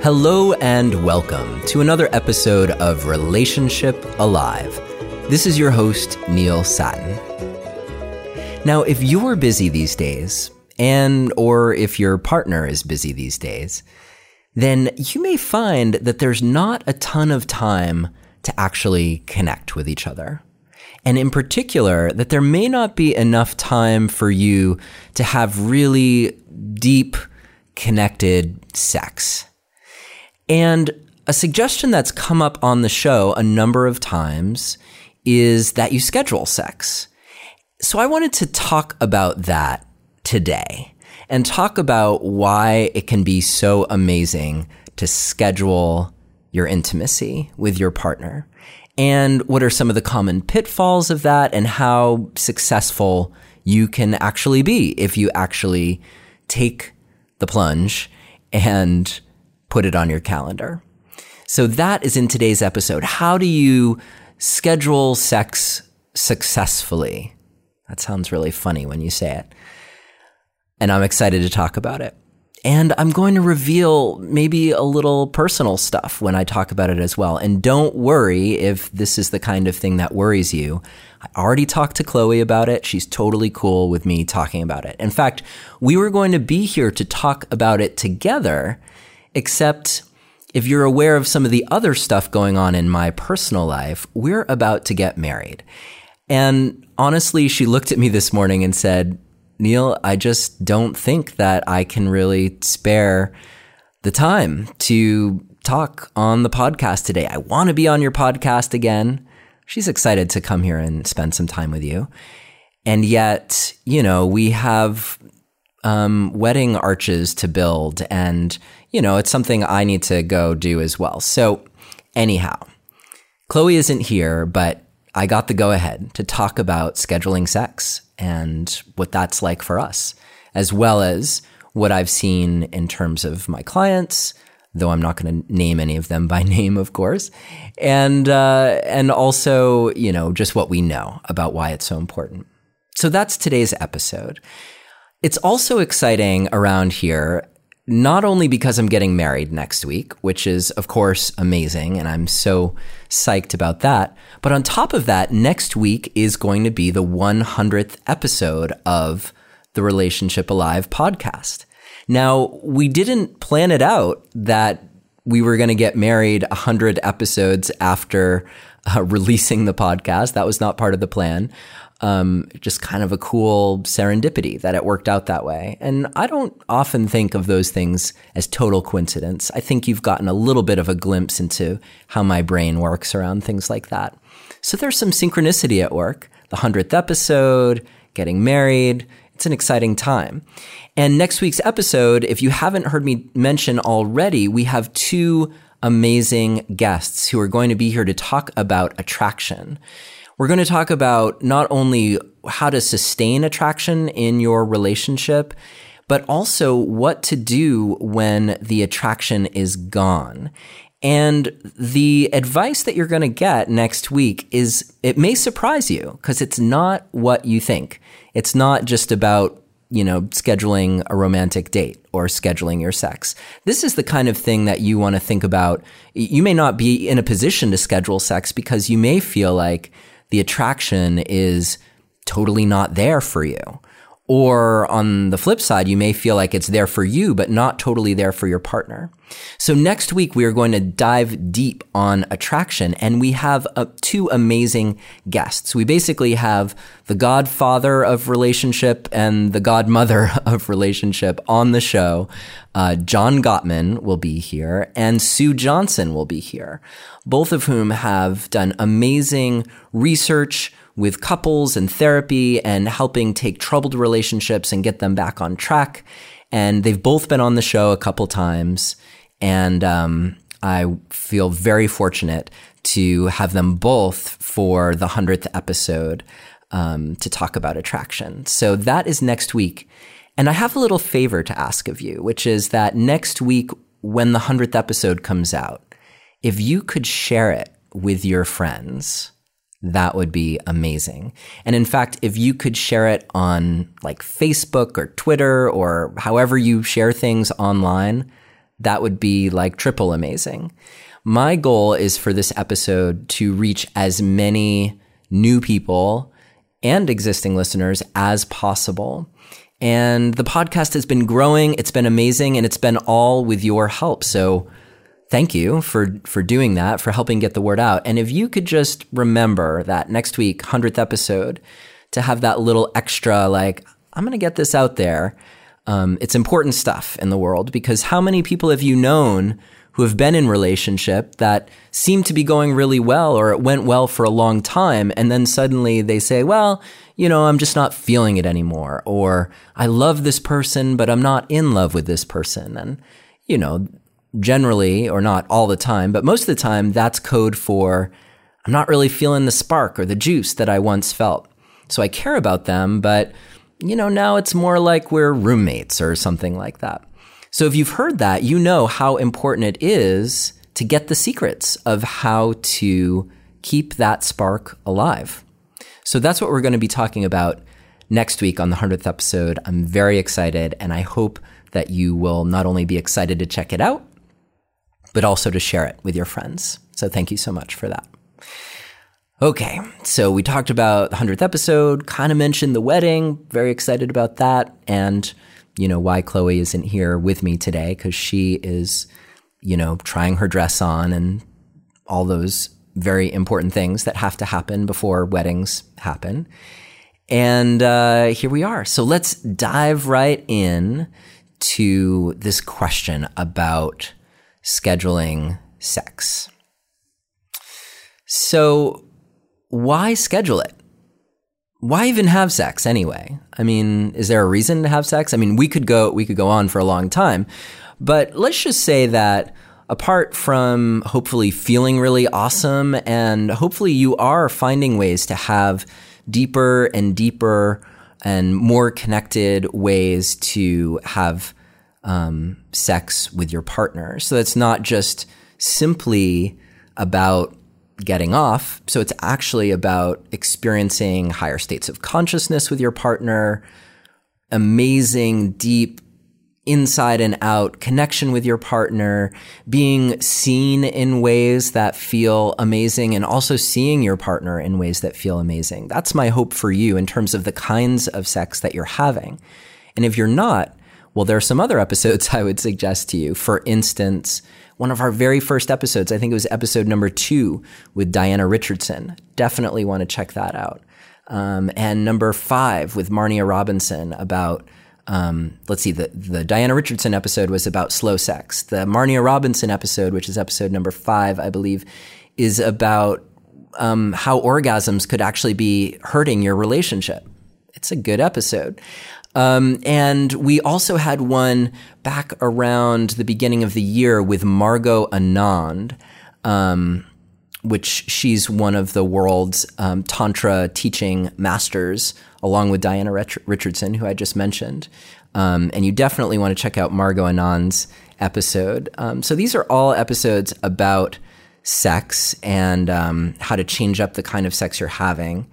Hello and welcome to another episode of Relationship Alive. This is your host, Neil Satin. Now, if you're busy these days, or if your partner is busy these days, then you may find that there's not a ton of time to actually connect with each other. And in particular, that there may not be enough time for you to have really deep, connected sex. And a suggestion that's come up on the show a number of times is that you schedule sex. So I wanted to talk about that today and talk about why it can be so amazing to schedule your intimacy with your partner, and what are some of the common pitfalls of that, and how successful you can actually be if you actually take the plunge and put it on your calendar. So that is in today's episode. How do you schedule sex successfully? That sounds really funny when you say it. And I'm excited to talk about it. And I'm going to reveal maybe a little personal stuff when I talk about it as well. And don't worry if this is the kind of thing that worries you. I already talked to Chloe about it. She's totally cool with me talking about it. In fact, we were going to be here to talk about it together, except if you're aware of some of the other stuff going on in my personal life, we're about to get married. And honestly, she looked at me this morning and said, Neil, I just don't think that I can really spare the time to talk on the podcast today. I want to be on your podcast again. She's excited to come here and spend some time with you. And yet, we have wedding arches to build, and it's something I need to go do as well. So anyhow, Chloe isn't here, but I got the go-ahead to talk about scheduling sex and what that's like for us, as well as what I've seen in terms of my clients, though I'm not going to name any of them by name, of course, and also, just what we know about why it's so important. So that's today's episode. It's also exciting around here, not only because I'm getting married next week, which is, of course, amazing, and I'm so psyched about that, but on top of that, next week is going to be the 100th episode of the Relationship Alive podcast. Now, we didn't plan it out that we were going to get married 100 episodes after releasing the podcast. That was not part of the plan. Just kind of a cool serendipity that it worked out that way. And I don't often think of those things as total coincidence. I think you've gotten a little bit of a glimpse into how my brain works around things like that. So there's some synchronicity at work. The 100th episode, getting married, it's an exciting time. And next week's episode, if you haven't heard me mention already, we have two amazing guests who are going to be here to talk about attraction. We're going to talk about not only how to sustain attraction in your relationship, but also what to do when the attraction is gone. And the advice that you're going to get next week it may surprise you because it's not what you think. It's not just about, scheduling a romantic date or scheduling your sex. This is the kind of thing that you want to think about. You may not be in a position to schedule sex because you may feel like the attraction is totally not there for you. Or on the flip side, you may feel like it's there for you, but not totally there for your partner. So next week, we are going to dive deep on attraction, and we have two amazing guests. We basically have the godfather of relationship and the godmother of relationship on the show. John Gottman will be here, and Sue Johnson will be here, both of whom have done amazing research with couples and therapy and helping take troubled relationships and get them back on track. And they've both been on the show a couple times. And I feel very fortunate to have them both for the 100th episode to talk about attraction. So that is next week. And I have a little favor to ask of you, which is that next week, when the 100th episode comes out, if you could share it with your friends, that would be amazing. And in fact, if you could share it on like Facebook or Twitter or however you share things online, that would be like triple amazing. My goal is for this episode to reach as many new people and existing listeners as possible. And the podcast has been growing. It's been amazing, and it's been all with your help. So thank you for doing that, for helping get the word out. And if you could just remember that next week, 100th episode, to have that little extra, like, I'm going to get this out there. It's important stuff in the world, because how many people have you known who have been in relationship that seem to be going really well, or it went well for a long time, and then suddenly they say, well, I'm just not feeling it anymore, or I love this person, but I'm not in love with this person. And, generally, or not all the time, but most of the time, that's code for I'm not really feeling the spark or the juice that I once felt. So I care about them, but, now it's more like we're roommates or something like that. So if you've heard that, you know how important it is to get the secrets of how to keep that spark alive. So that's what we're going to be talking about next week on the 100th episode. I'm very excited, and I hope that you will not only be excited to check it out, but also to share it with your friends. So thank you so much for that. Okay, so we talked about the 100th episode, kind of mentioned the wedding, very excited about that, and why Chloe isn't here with me today, because she is, trying her dress on and all those very important things that have to happen before weddings happen. And here we are. So let's dive right in to this question about scheduling sex. So why schedule it? Why even have sex anyway? I mean, is there a reason to have sex? I mean, we could go on for a long time, but let's just say that apart from hopefully feeling really awesome, and hopefully you are finding ways to have deeper and deeper and more connected ways to have sex with your partner. So it's not just simply about getting off. So it's actually about experiencing higher states of consciousness with your partner, amazing, deep, inside and out connection with your partner, being seen in ways that feel amazing, and also seeing your partner in ways that feel amazing. That's my hope for you in terms of the kinds of sex that you're having. And if you're not, well, there are some other episodes I would suggest to you. For instance, one of our very first episodes, I think it was episode number 2 with Diana Richardson. Definitely want to check that out. And number 5 with Marnia Robinson about, the Diana Richardson episode was about slow sex. The Marnia Robinson episode, which is episode number 5, I believe, is about how orgasms could actually be hurting your relationship. It's a good episode. And we also had one back around the beginning of the year with Margot Anand, which she's one of the world's Tantra teaching masters, along with Diana Richardson, who I just mentioned. And you definitely want to check out Margot Anand's episode. So these are all episodes about sex and how to change up the kind of sex you're having.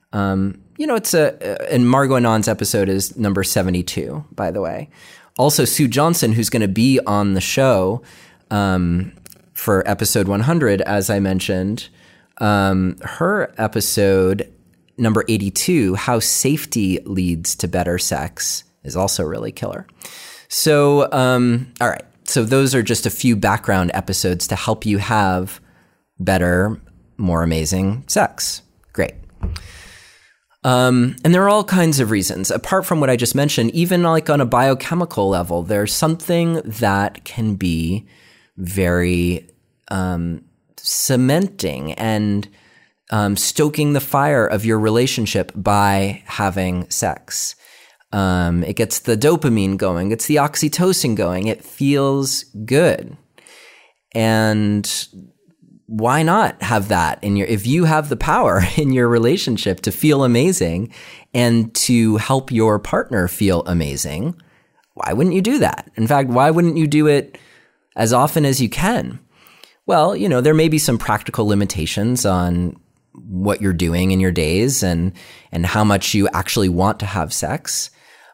And Margot Anand's episode is number 72, by the way. Also, Sue Johnson, who's going to be on the show for episode 100, as I mentioned, her episode number 82, How Safety Leads to Better Sex, is also really killer. So, all right. So those are just a few background episodes to help you have better, more amazing sex. Great. And there are all kinds of reasons. Apart from what I just mentioned, even like on a biochemical level, there's something that can be very cementing and stoking the fire of your relationship by having sex. It gets the dopamine going, gets the oxytocin going. It feels good. And why not have that if you have the power in your relationship to feel amazing and to help your partner feel amazing, why wouldn't you do that? In fact, why wouldn't you do it as often as you can? Well, there may be some practical limitations on what you're doing in your days and how much you actually want to have sex.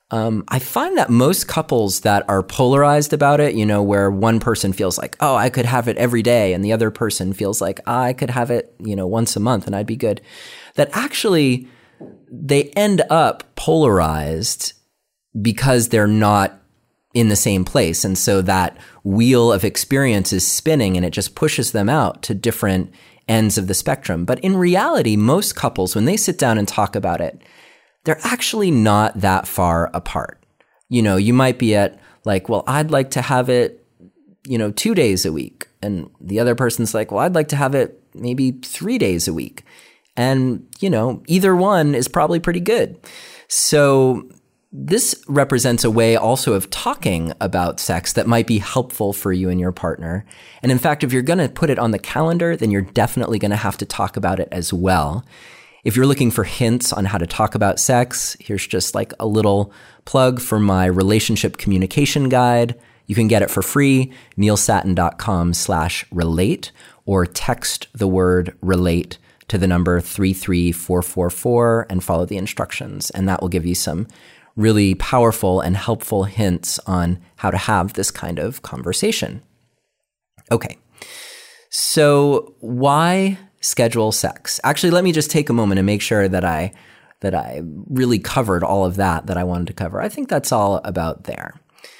I find that most couples that are polarized about it, where one person feels like, oh, I could have it every day, and the other person feels like, I could have it, once a month and I'd be good, that actually they end up polarized because they're not in the same place. And so that wheel of experience is spinning and it just pushes them out to different ends of the spectrum. But in reality, most couples, when they sit down and talk about it, they're actually not that far apart. You might be at like, well, I'd like to have it, 2 days a week. And the other person's like, well, I'd like to have it maybe 3 days a week. And, either one is probably pretty good. So this represents a way also of talking about sex that might be helpful for you and your partner. And in fact, if you're going to put it on the calendar, then you're definitely going to have to talk about it as well. If you're looking for hints on how to talk about sex, here's just like a little plug for my relationship communication guide. You can get it for free, neilsattin.com/relate, or text the word relate to the number 33444 and follow the instructions. And that will give you some really powerful and helpful hints on how to have this kind of conversation. Okay, so why schedule sex? Actually, let me just take a moment and make sure that I really covered all of that I wanted to cover. I think that's all about there.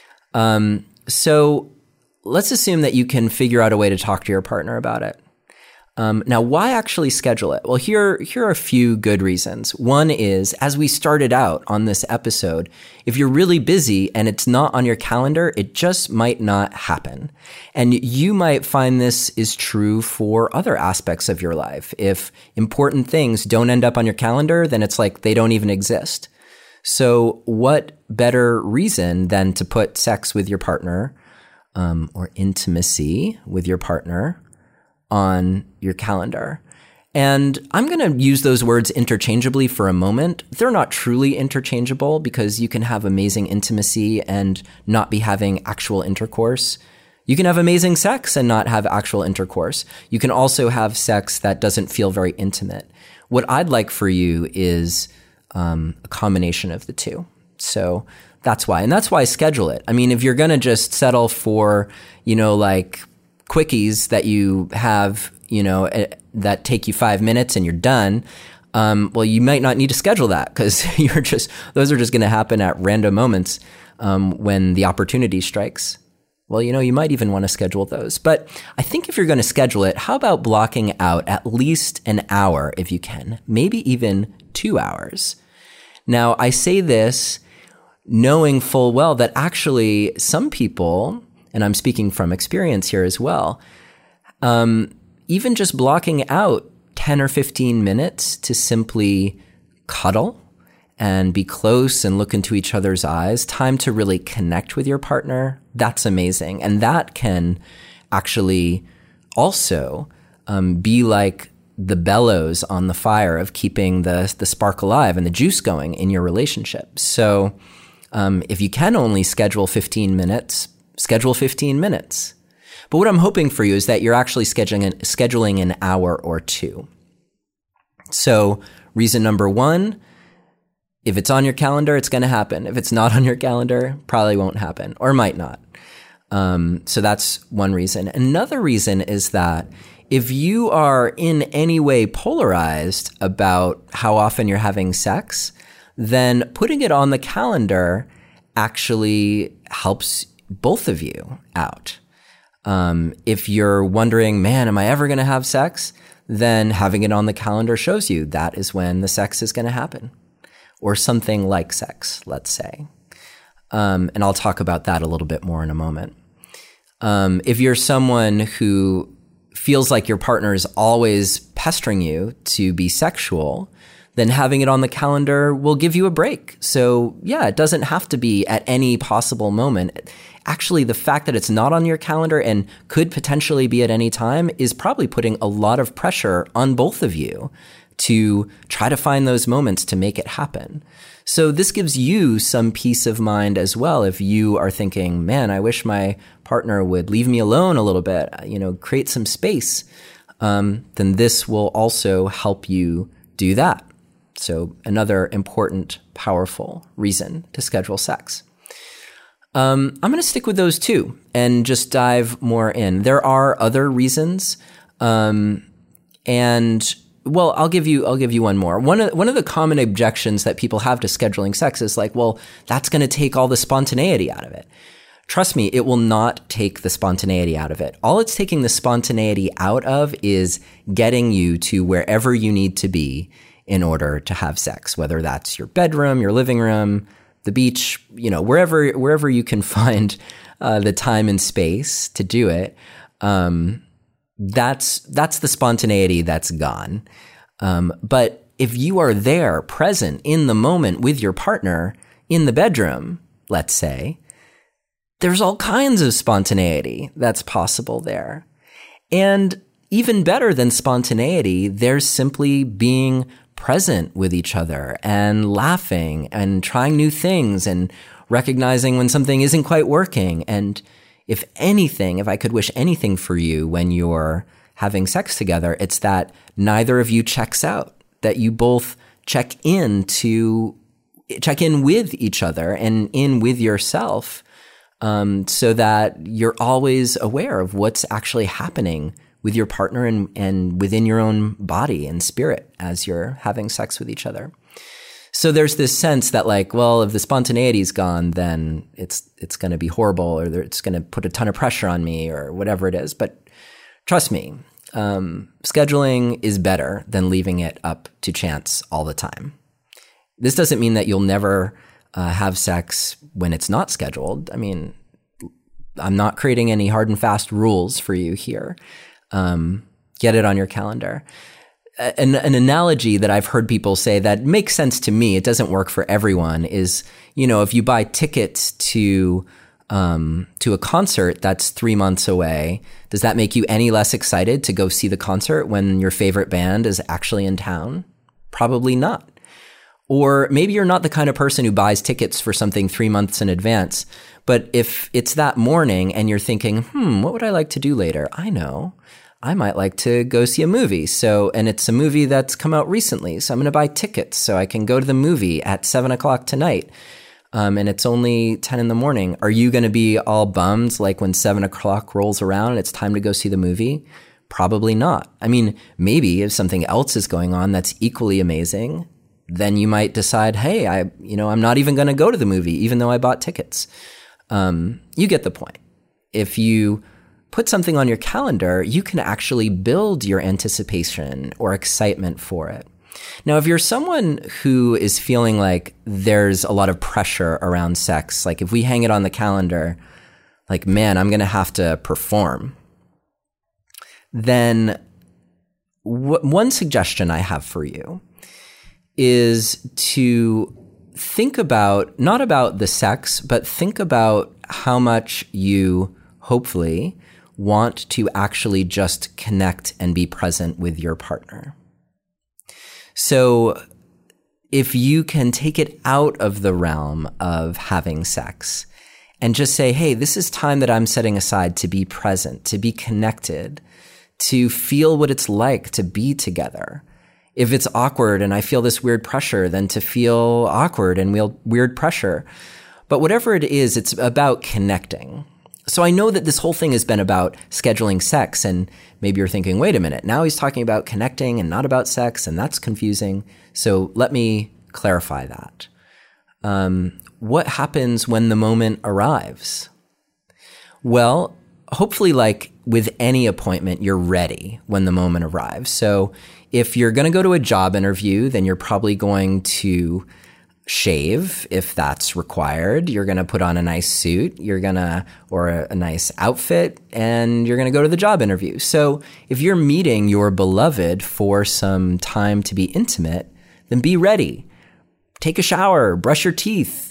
So let's assume that you can figure out a way to talk to your partner about it. Now, why actually schedule it? Well, here are a few good reasons. One is, as we started out on this episode, if you're really busy and it's not on your calendar, it just might not happen. And you might find this is true for other aspects of your life. If important things don't end up on your calendar, then it's like they don't even exist. So what better reason than to put sex with your partner, or intimacy with your partner on your calendar? And I'm going to use those words interchangeably for a moment. They're not truly interchangeable because you can have amazing intimacy and not be having actual intercourse. You can have amazing sex and not have actual intercourse. You can also have sex that doesn't feel very intimate. What I'd like for you is a combination of the two. So that's why. And that's why I schedule it. I mean, if you're going to just settle for, like quickies that you have, that take you 5 minutes and you're done, well, you might not need to schedule that because those are just going to happen at random moments when the opportunity strikes. Well, you might even want to schedule those. But I think if you're going to schedule it, how about blocking out at least an hour if you can, maybe even 2 hours? Now, I say this knowing full well that actually some people, and I'm speaking from experience here as well, even just blocking out 10 or 15 minutes to simply cuddle and be close and look into each other's eyes, time to really connect with your partner, that's amazing. And that can actually also be like the bellows on the fire of keeping the spark alive and the juice going in your relationship. So if you can only schedule 15 minutes, schedule 15 minutes. But what I'm hoping for you is that you're actually scheduling an hour or two. So reason number one, if it's on your calendar, it's going to happen. If it's not on your calendar, probably won't happen or might not. So that's one reason. Another reason is that if you are in any way polarized about how often you're having sex, then putting it on the calendar actually helps both of you out. If you're wondering, man, am I ever going to have sex? Then having it on the calendar shows you that is when the sex is going to happen, or something like sex, let's say. And I'll talk about that a little bit more in a moment. If you're someone who feels like your partner is always pestering you to be sexual, then having it on the calendar will give you a break. So yeah, it doesn't have to be at any possible moment. Actually, the fact that it's not on your calendar and could potentially be at any time is probably putting a lot of pressure on both of you to try to find those moments to make it happen. So this gives you some peace of mind as well. If you are thinking, man, I wish my partner would leave me alone a little bit, create some space, then this will also help you do that. So another important, powerful reason to schedule sex. I'm going to stick with those two and just dive more in. There are other reasons, and well, I'll give you one more. One of the common objections that people have to scheduling sex is like, well, that's going to take all the spontaneity out of it. Trust me, it will not take the spontaneity out of it. All it's taking the spontaneity out of is getting you to wherever you need to be in order to have sex, whether that's your bedroom, your living room, the beach, wherever you can find the time and space to do it. That's the spontaneity that's gone. But if you are there, present in the moment with your partner in the bedroom, let's say, there's all kinds of spontaneity that's possible there. And even better than spontaneity, there's simply being present with each other and laughing and trying new things and recognizing when something isn't quite working. And if I could wish anything for you when you're having sex together, it's that neither of you checks out, that you both check in with each other and in with yourself, so that you're always aware of what's actually happening with your partner and within your own body and spirit as you're having sex with each other. So there's this sense that like, well, if the spontaneity is gone, then it's going to be horrible, or it's going to put a ton of pressure on me, or whatever it is. But trust me, scheduling is better than leaving it up to chance all the time. This doesn't mean that you'll never have sex when it's not scheduled. I mean, I'm not creating any hard and fast rules for you here. Get it on your calendar. An analogy that I've heard people say that makes sense to me, it doesn't work for everyone, is, if you buy tickets to a concert that's 3 months away, does that make you any less excited to go see the concert when your favorite band is actually in town? Probably not. Or maybe you're not the kind of person who buys tickets for something 3 months in advance, but if it's that morning and you're thinking, what would I like to do later? I know. I might like to go see a movie. And it's a movie that's come out recently. So I'm going to buy tickets so I can go to the movie at 7:00 tonight. And it's only 10 in the morning. Are you going to be all bummed like when 7:00 rolls around and it's time to go see the movie? Probably not. I mean, maybe if something else is going on that's equally amazing, then you might decide, hey, I'm not even going to go to the movie, even though I bought tickets. You get the point. If you put something on your calendar, you can actually build your anticipation or excitement for it. Now, if you're someone who is feeling like there's a lot of pressure around sex, like if we hang it on the calendar, like, man, I'm going to have to perform, then one suggestion I have for you is to think about, not about the sex, but think about how much you hopefully want to actually just connect and be present with your partner. So if you can take it out of the realm of having sex and just say, hey, this is time that I'm setting aside to be present, to be connected, to feel what it's like to be together. If it's awkward and I feel this weird pressure, then to feel awkward and weird pressure. But whatever it is, it's about connecting. So I know that this whole thing has been about scheduling sex, and maybe you're thinking, wait a minute, now he's talking about connecting and not about sex, and that's confusing. So let me clarify that. What happens when the moment arrives? Well, hopefully, like with any appointment, you're ready when the moment arrives. So if you're going to go to a job interview, then you're probably going to shave if that's required. You're going to put on a nice suit, or a nice outfit, and you're going to go to the job interview. So if you're meeting your beloved for some time to be intimate, then be ready. Take a shower, brush your teeth,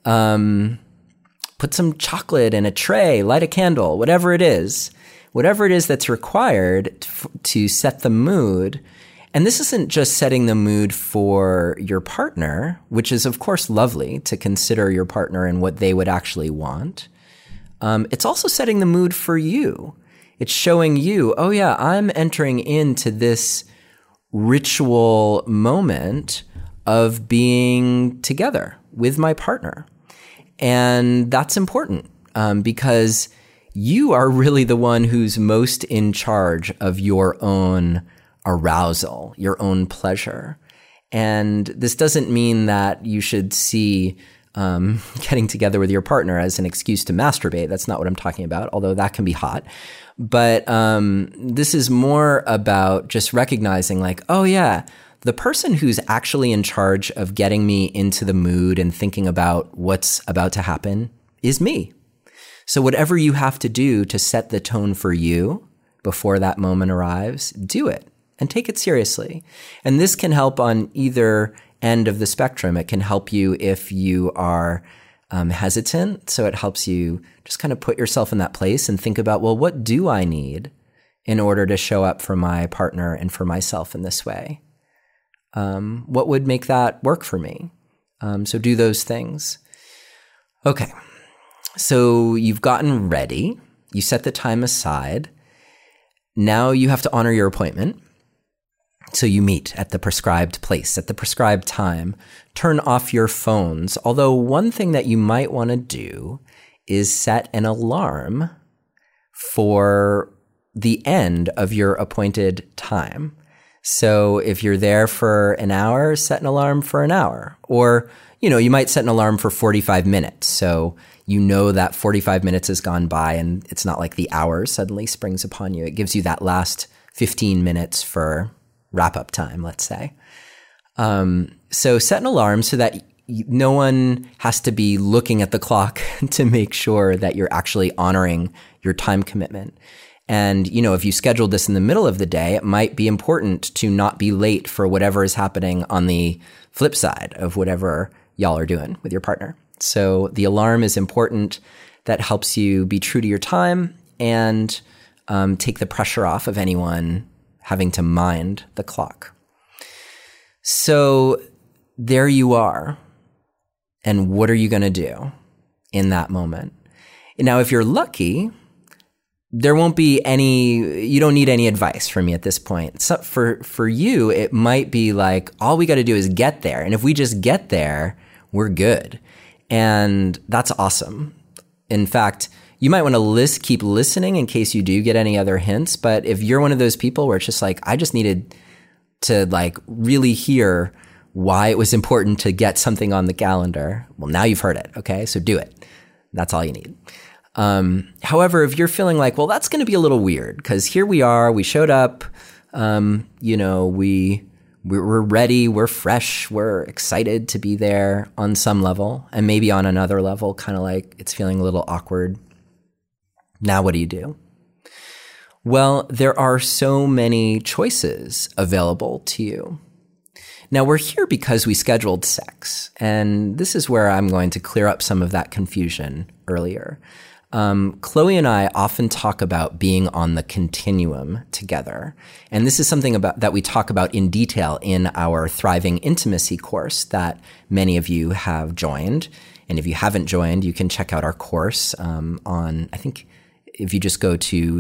put some chocolate in a tray, light a candle, whatever it is that's required to set the mood. And this isn't just setting the mood for your partner, which is, of course, lovely to consider your partner and what they would actually want. It's also setting the mood for you. It's showing you, oh yeah, I'm entering into this ritual moment of being together with my partner. And that's important because you are really the one who's most in charge of your own arousal, your own pleasure. And this doesn't mean that you should see getting together with your partner as an excuse to masturbate. That's not what I'm talking about, although that can be hot. But this is more about just recognizing like, oh yeah, the person who's actually in charge of getting me into the mood and thinking about what's about to happen is me. So whatever you have to do to set the tone for you before that moment arrives, do it and take it seriously. And this can help on either end of the spectrum. It can help you if you are hesitant. So it helps you just kind of put yourself in that place and think about, well, what do I need in order to show up for my partner and for myself in this way? What would make that work for me? So do those things. Okay. So you've gotten ready. You set the time aside. Now you have to honor your appointment. So you meet at the prescribed place, at the prescribed time. Turn off your phones. Although one thing that you might want to do is set an alarm for the end of your appointed time. So if you're there for an hour, set an alarm for an hour. Or, you might set an alarm for 45 minutes. So you know that 45 minutes has gone by and it's not like the hour suddenly springs upon you. It gives you that last 15 minutes for wrap-up time, let's say. So set an alarm so that no one has to be looking at the clock to make sure that you're actually honoring your time commitment. And, if you scheduled this in the middle of the day, it might be important to not be late for whatever is happening on the flip side of whatever y'all are doing with your partner. So the alarm is important. That helps you be true to your time and take the pressure off of anyone having to mind the clock. So there you are. And what are you going to do in that moment? Now, if you're lucky, there won't be you don't need any advice from me at this point. So for you, it might be like, all we got to do is get there. And if we just get there, we're good. And that's awesome. In fact, you might want to keep listening in case you do get any other hints. But if you're one of those people where it's just like, I just needed to really hear why it was important to get something on the calendar, well, now you've heard it. Okay. So do it. That's all you need. However, if you're feeling like, well, that's going to be a little weird because here we are, we showed up, we're ready, we're fresh, we're excited to be there on some level, and maybe on another level, kind of like it's feeling a little awkward. Now, what do you do? Well, there are so many choices available to you. Now, we're here because we scheduled sex, and this is where I'm going to clear up some of that confusion earlier. Chloe and I often talk about being on the continuum together. And this is something that we talk about in detail in our Thriving Intimacy course that many of you have joined. And if you haven't joined, you can check out our course I think if you just go to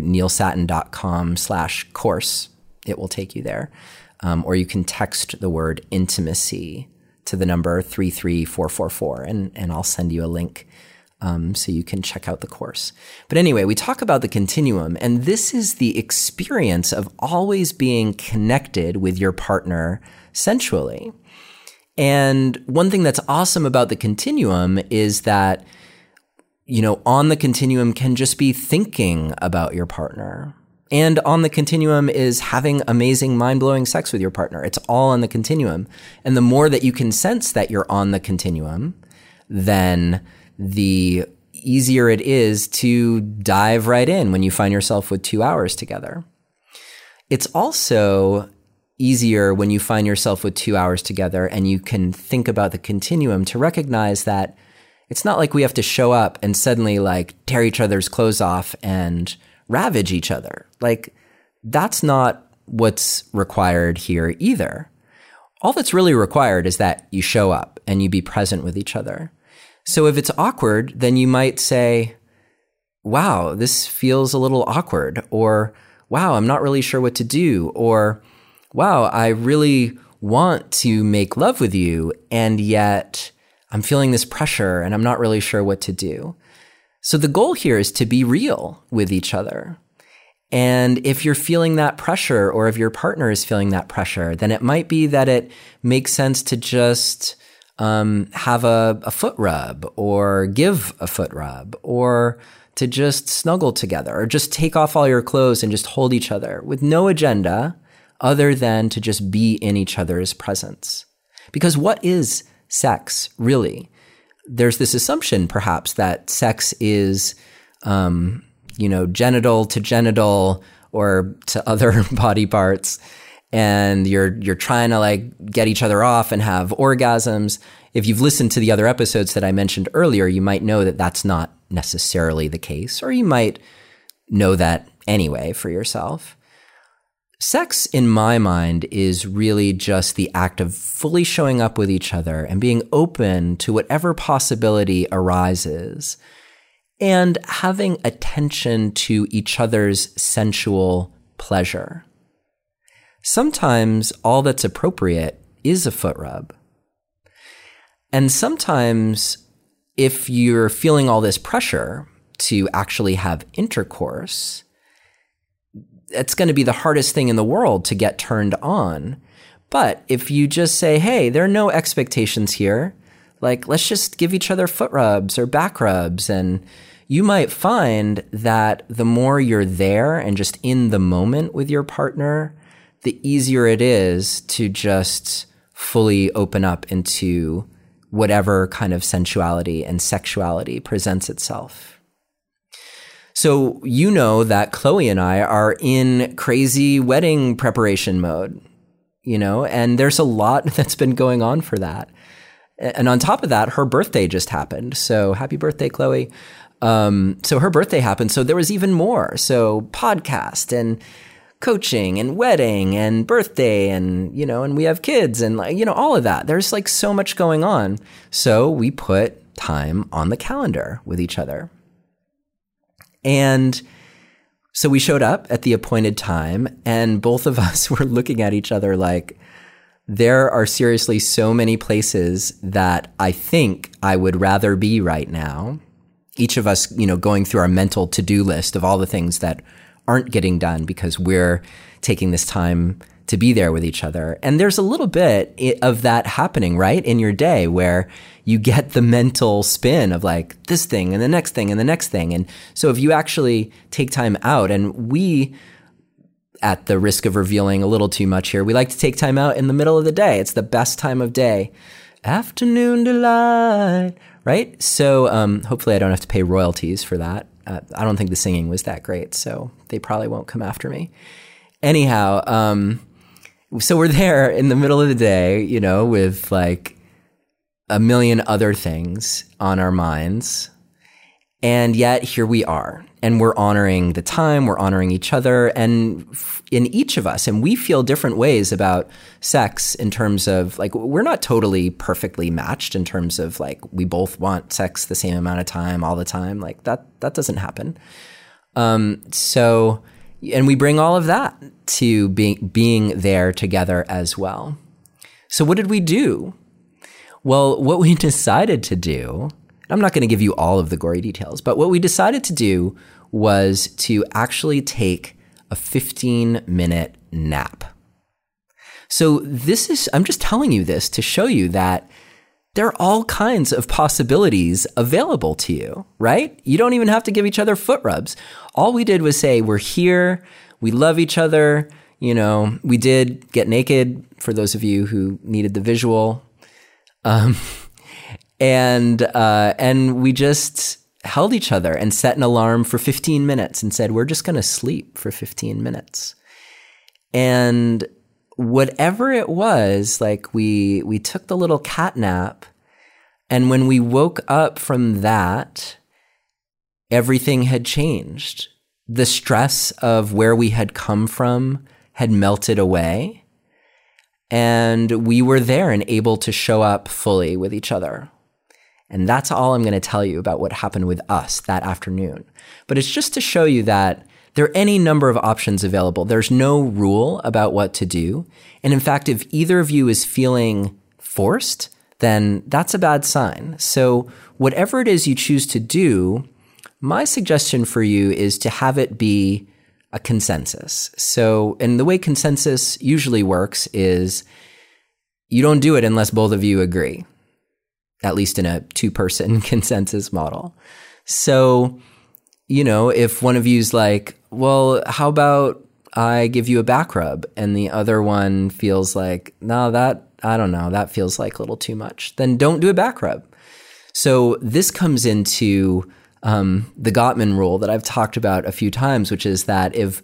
neilsattin.com/course, it will take you there. Or you can text the word intimacy to the number 33444 and I'll send you a link. So you can check out the course. But anyway, we talk about the continuum, and this is the experience of always being connected with your partner sensually. And one thing that's awesome about the continuum is that, on the continuum can just be thinking about your partner. And on the continuum is having amazing, mind-blowing sex with your partner. It's all on the continuum. And the more that you can sense that you're on the continuum, then the easier it is to dive right in when you find yourself with 2 hours together. It's also easier when you find yourself with 2 hours together and you can think about the continuum to recognize that it's not like we have to show up and suddenly tear each other's clothes off and ravage each other. That's not what's required here either. All that's really required is that you show up and you be present with each other. So if it's awkward, then you might say, wow, this feels a little awkward, or wow, I'm not really sure what to do, or wow, I really want to make love with you, and yet I'm feeling this pressure and I'm not really sure what to do. So the goal here is to be real with each other. And if you're feeling that pressure, or if your partner is feeling that pressure, then it might be that it makes sense to just have a foot rub, or give a foot rub, or to just snuggle together, or just take off all your clothes and just hold each other with no agenda other than to just be in each other's presence. Because what is sex, really? There's this assumption, perhaps, that sex is genital to genital or to other body parts, and you're trying to like get each other off and have orgasms. If you've listened to the other episodes that I mentioned earlier, you might know that that's not necessarily the case, or you might know that anyway for yourself. Sex, in my mind, is really just the act of fully showing up with each other and being open to whatever possibility arises, and having attention to each other's sensual pleasure. Sometimes all that's appropriate is a foot rub. And sometimes, if you're feeling all this pressure to actually have intercourse, it's going to be the hardest thing in the world to get turned on. But if you just say, hey, there are no expectations here, like, let's just give each other foot rubs or back rubs, and you might find that the more you're there and just in the moment with your partner, the easier it is to just fully open up into whatever kind of sensuality and sexuality presents itself. So you know that Chloe and I are in crazy wedding preparation mode, and there's a lot that's been going on for that. And on top of that, her birthday just happened. So happy birthday, Chloe. So her birthday happened. So there was even more. So podcast and coaching and wedding and birthday and, and we have kids and all of that. There's like so much going on. So we put time on the calendar with each other. And so we showed up at the appointed time, and both of us were looking at each other like, there are seriously so many places that I think I would rather be right now. Each of us, going through our mental to-do list of all the things that aren't getting done because we're taking this time to be there with each other. And there's a little bit of that happening, right, in your day, where you get the mental spin of like this thing and the next thing and the next thing. And so if you actually take time out, and we, at the risk of revealing a little too much here, we like to take time out in the middle of the day. It's the best time of day. Afternoon delight, right? So hopefully I don't have to pay royalties for that. I don't think the singing was that great, so they probably won't come after me. Anyhow, so we're there in the middle of the day, with like a million other things on our minds. And yet here we are, and we're honoring the time, we're honoring each other, and in each of us, and we feel different ways about sex in terms of like, we're not totally perfectly matched in terms of like, we both want sex the same amount of time all the time. Like that doesn't happen. And we bring all of that to being there together as well. So what did we do? Well, what we decided to do, I'm not going to give you all of the gory details, but what we decided to do was to actually take a 15-minute nap. So I'm just telling you this to show you that there are all kinds of possibilities available to you, right? You don't even have to give each other foot rubs. All we did was say, we're here, we love each other, we did get naked for those of you who needed the visual. And we just held each other and set an alarm for 15 minutes and said, we're just going to sleep for 15 minutes. And whatever it was, like we took the little cat nap, and when we woke up from that, everything had changed. The stress of where we had come from had melted away, and we were there and able to show up fully with each other. And that's all I'm going to tell you about what happened with us that afternoon. But it's just to show you that There are any number of options available. There's no rule about what to do. And in fact, if either of you is feeling forced, then that's a bad sign. So whatever it is you choose to do, my suggestion for you is to have it be a consensus. So, and the way consensus usually works is you don't do it unless both of you agree, at least in a two-person consensus model. So, if one of you's like, well, how about I give you a back rub, and the other one feels like, no, I don't know, that feels like a little too much, then don't do a back rub. So this comes into the Gottman rule that I've talked about a few times, which is that if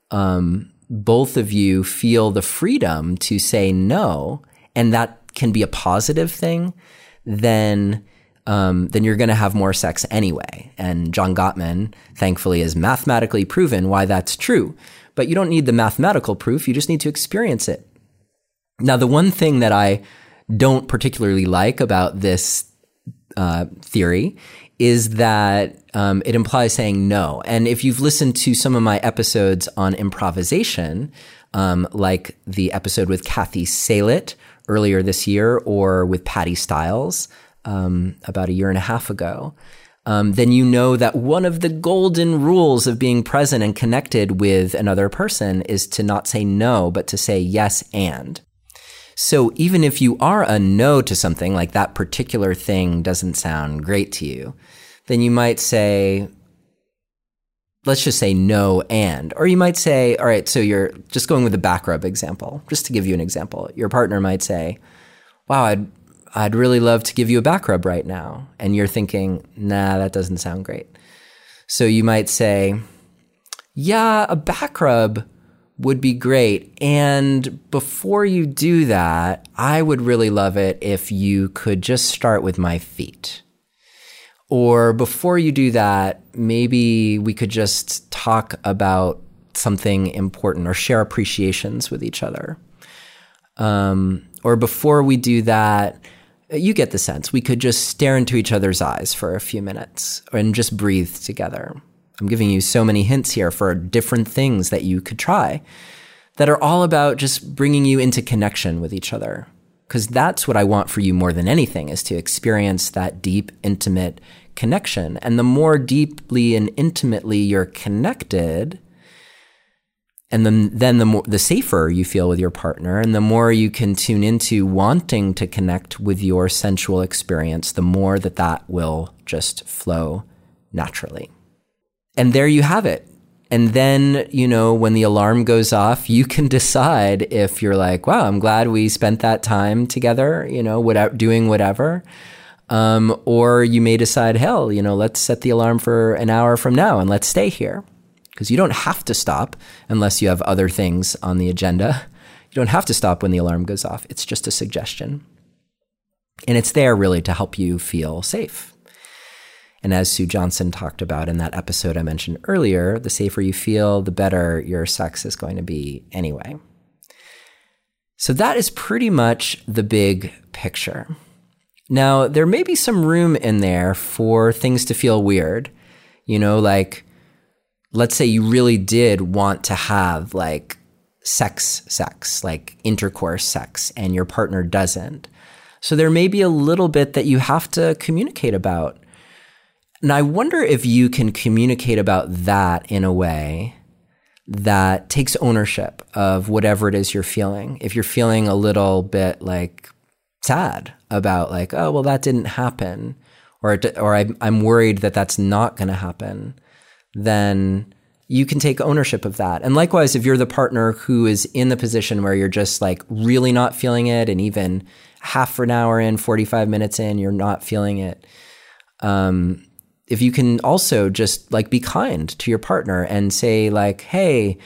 both of you feel the freedom to say no, and that can be a positive thing, then you're going to have more sex anyway. And John Gottman, thankfully, has mathematically proven why that's true. But you don't need the mathematical proof. You just need to experience it. Now, the one thing that I don't particularly like about this theory is that it implies saying no. And if you've listened to some of my episodes on improvisation, like the episode with Kathy Salit earlier this year, or with Patty Stiles about a year and a half ago, then you know that one of the golden rules of being present and connected with another person is to not say no, but to say yes and. So even if you are a no to something, like that particular thing doesn't sound great to you, then you might say, let's just say no and. Or you might say, all right, so you're just going with the back rub example, just to give you an example. Your partner might say, wow, I'd really love to give you a back rub right now. And you're thinking, nah, that doesn't sound great. So you might say, yeah, a back rub would be great. And before you do that, I would really love it if you could just start with my feet. Or before you do that, maybe we could just talk about something important or share appreciations with each other. Or before we do that, you get the sense, we could just stare into each other's eyes for a few minutes and just breathe together. I'm giving you so many hints here for different things that you could try that are all about just bringing you into connection with each other. Because that's what I want for you more than anything, is to experience that deep, intimate connection. And the more deeply and intimately you're connected, and then the safer you feel with your partner, and the more you can tune into wanting to connect with your sensual experience, the more that will just flow naturally. And there you have it. And then, when the alarm goes off, you can decide if you're like, wow, I'm glad we spent that time together, doing whatever. Or you may decide, hell, let's set the alarm for an hour from now and let's stay here. Because you don't have to stop unless you have other things on the agenda. You don't have to stop when the alarm goes off. It's just a suggestion. And it's there really to help you feel safe. And as Sue Johnson talked about in that episode I mentioned earlier, the safer you feel, the better your sex is going to be anyway. So that is pretty much the big picture. Now, there may be some room in there for things to feel weird. Like, let's say you really did want to have like sex, like intercourse sex, and your partner doesn't. So there may be a little bit that you have to communicate about. And I wonder if you can communicate about that in a way that takes ownership of whatever it is you're feeling. If you're feeling a little bit like sad about like, oh, well, that didn't happen, or I'm worried that that's not going to happen, then you can take ownership of that. And likewise, if you're the partner who is in the position where you're just like really not feeling it, and even half an hour in, 45 minutes in, you're not feeling it, if you can also just like be kind to your partner and say like, hey,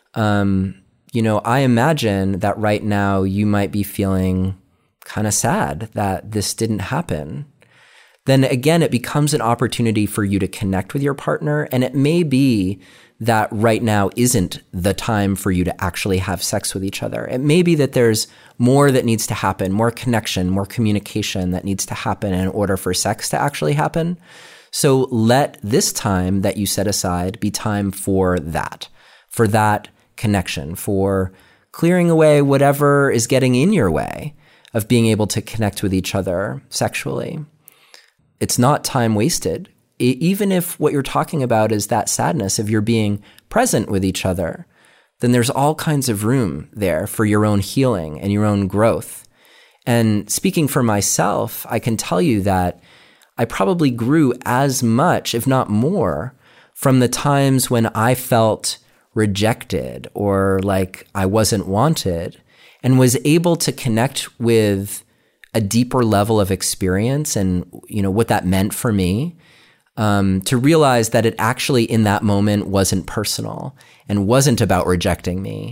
I imagine that right now you might be feeling kind of sad that this didn't happen. Then again, it becomes an opportunity for you to connect with your partner. And it may be that right now isn't the time for you to actually have sex with each other. It may be that there's more that needs to happen, more connection, more communication that needs to happen in order for sex to actually happen. So let this time that you set aside be time for that connection, for clearing away whatever is getting in your way of being able to connect with each other sexually. It's not time wasted. Even if what you're talking about is that sadness of your being present with each other, then there's all kinds of room there for your own healing and your own growth. And speaking for myself, I can tell you that I probably grew as much, if not more, from the times when I felt rejected or like I wasn't wanted, and was able to connect with a deeper level of experience and, what that meant for me, to realize that it actually in that moment wasn't personal and wasn't about rejecting me,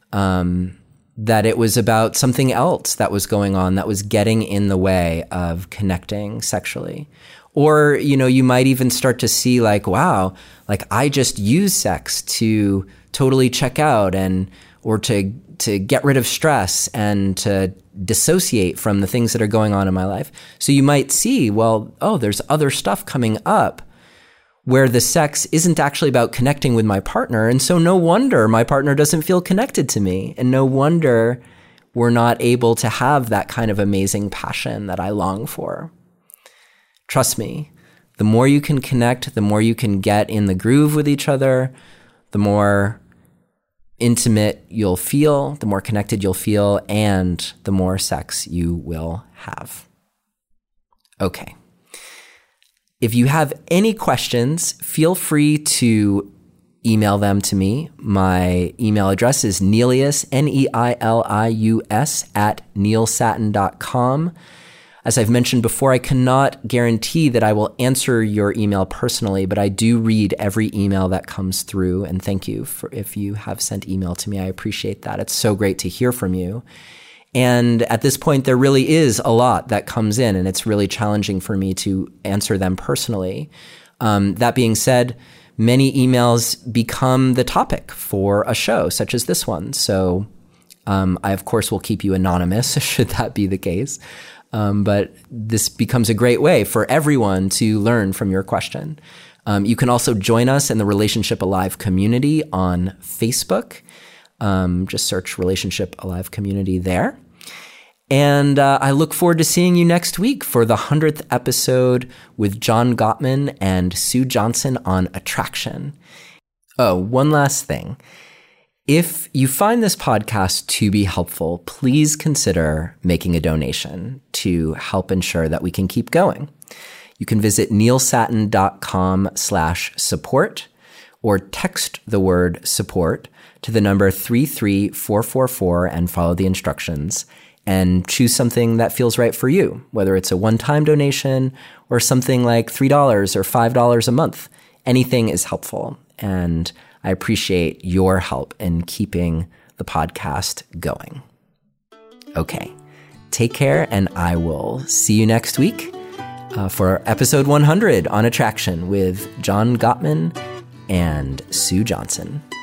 that it was about something else that was going on that was getting in the way of connecting sexually. Or, you might even start to see like, wow, like I just use sex to totally check out or to get rid of stress and to dissociate from the things that are going on in my life. So you might see, well, there's other stuff coming up where the sex isn't actually about connecting with my partner. And so no wonder my partner doesn't feel connected to me. And no wonder we're not able to have that kind of amazing passion that I long for. Trust me, the more you can connect, the more you can get in the groove with each other, the more intimate you'll feel, the more connected you'll feel, and the more sex you will have. Okay. If you have any questions, feel free to email them to me. My email address is Neilius, Neilius, @neilsatin.com. As I've mentioned before, I cannot guarantee that I will answer your email personally, but I do read every email that comes through. And thank you if you have sent email to me. I appreciate that. It's so great to hear from you. And at this point, there really is a lot that comes in, and it's really challenging for me to answer them personally. That being said, many emails become the topic for a show such as this one. So I, of course, will keep you anonymous should that be the case. But this becomes a great way for everyone to learn from your question. You can also join us in the Relationship Alive community on Facebook. Just search Relationship Alive community there. And I look forward to seeing you next week for the 100th episode with John Gottman and Sue Johnson on attraction. Oh, one last thing. If you find this podcast to be helpful, please consider making a donation to help ensure that we can keep going. You can visit neilsatin.com/support or text the word support to the number 33444 and follow the instructions and choose something that feels right for you, whether it's a one-time donation or something like $3 or $5 a month. Anything is helpful, and I appreciate your help in keeping the podcast going. Okay, take care, and I will see you next week for episode 100 on attraction with John Gottman and Sue Johnson.